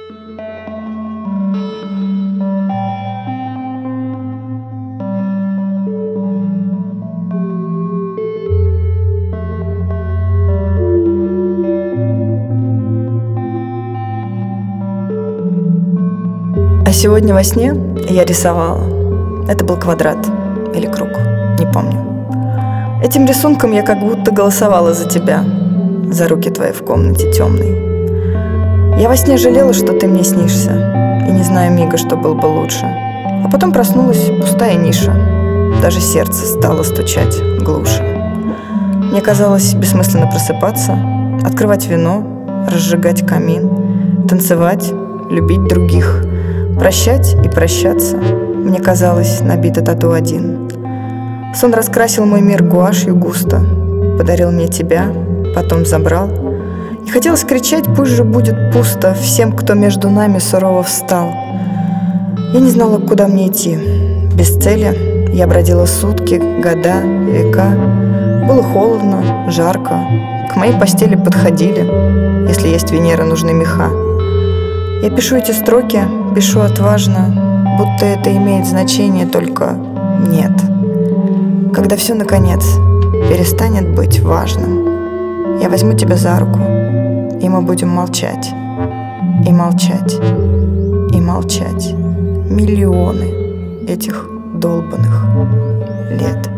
А сегодня во сне я рисовала. Это был квадрат или круг, не помню. Этим рисунком я как будто голосовала за тебя, за руки твои в комнате темной. Я во сне жалела, что ты мне снишься, и не знаю мига, что было бы лучше. А потом проснулась пустая ниша. Даже сердце стало стучать глуше. Мне казалось бессмысленно просыпаться, открывать вино, разжигать камин, танцевать, любить других, прощать и прощаться. Мне казалось, набито тату один. Сон раскрасил мой мир гуашью густо, подарил мне тебя, потом забрал. И хотелось кричать, пусть же будет пусто всем, кто между нами сурово встал. Я не знала, куда мне идти. Без цели я бродила сутки, года, века. Было холодно, жарко. К моей постели подходили. Если есть Венера, нужны меха. Я пишу эти строки, пишу отважно, будто это имеет значение, только нет. Когда все, наконец, перестанет быть важным, я возьму тебя за руку, и мы будем молчать, и молчать, и молчать. Миллионы этих долбанных лет.